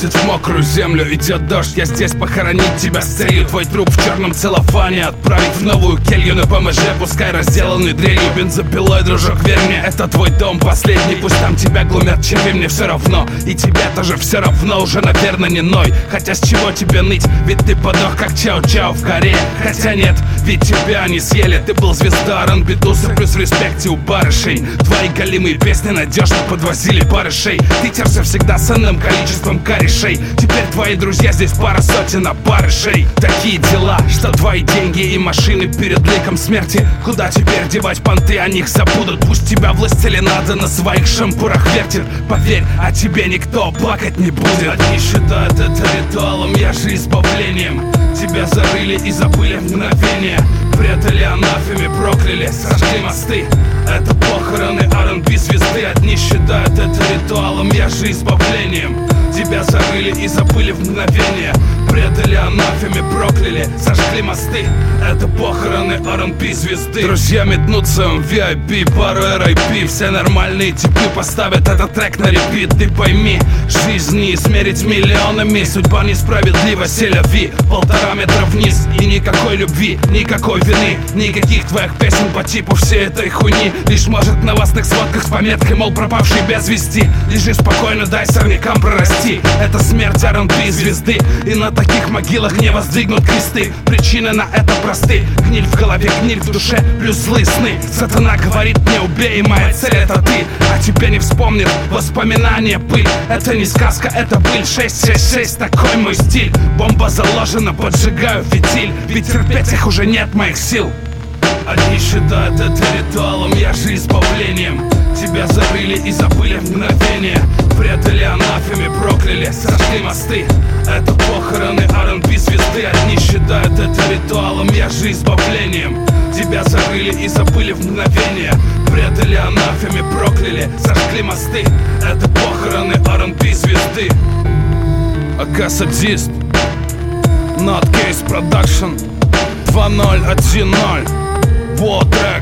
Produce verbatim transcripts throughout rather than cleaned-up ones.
Катит в мокрую землю, идет дождь. Я здесь похоронить тебя с целью. Твой труп в черном целлофане отправить в новую келью на ПМЖ, пускай разделанный дрелью. Бензопилой, дружок, верь мне, это твой дом последний. Пусть там тебя глумят черви, мне все равно. И тебе тоже все равно, уже, наверное, не ной. Хотя с чего тебе ныть, ведь ты подох как Чао-Чао в Корее. Хотя нет, ведь тебя не съели. Ты был звезда ар энд би туса, плюс в респекте у барышей. Твои голимые песни надежно подвозили барышей. Ты терся всегда с ценным количеством корешей. Теперь твои друзья здесь пара сотен, а барышей. Такие дела, что твои деньги и машины перед ликом смерти. Куда теперь девать понты, о них забудут. Пусть тебя властелинада на своих шампурах вертит. Поверь, о тебе никто плакать не будет. Одни считают это ритуалом, я же избавлением. Тебя зарыли и забыли в мгновение. Предали анафеме, прокляли, сожгли мосты. Это похороны ар энд би звезды. Одни считают это ритуалом, я же избавлением. Тебя зарыли и забыли в мгновение. Предали анафеме, прокляли, сожгли мосты. Это похороны ар энд би звезды. Друзья метнутся в ви ай пи, пару эр ай пи. Все нормальные типы поставят этот трек на репит. Ты пойми, жизнь не измерить миллионами. Судьба несправедлива, селяви. Полтора метра вниз и никакой любви, никакой вины, никаких твоих песен по типу всей этой хуйни. Лишь может в новостных сводках с пометкой, мол, пропавший без вести. Лежи спокойно, дай сорнякам прорасти. Это смерть ар энд би звезды. И на таких могилах не воздвигнут кресты. Причины на это просты. Гниль в голове, гниль в душе, плюс злые сны. Сатана говорит, не убей, моя цель это ты. А тебе не вспомнит воспоминания, пыль. Это не сказка, это быль. Шесть шесть шесть, такой мой стиль. Бомба заложена, поджигаю фитиль. Ведь терпеть их уже нет моих сил. Одни считают это ритуалом, я же избавлением. Тебя зарыли и забыли в мгновение. Предали анафеме, прокляли, сожгли мосты. Это похороны ар энд би звезды. Одни считают это ритуалом, я же избавлением. Тебя зарыли и забыли в мгновение. Предали анафеме, прокляли, сожгли мосты. Это похороны ар энд би звезды. АК Садист, Nutcase Production, два ноль один ноль. Вот трек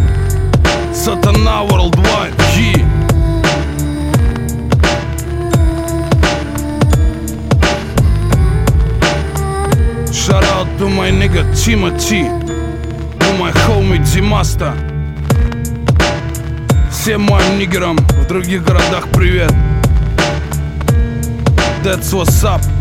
Сатана Worldwide, yeah. Shout out to my nigga Timothy, to my homie Димаста. Всем моим нигерам в других городах привет. That's what's up.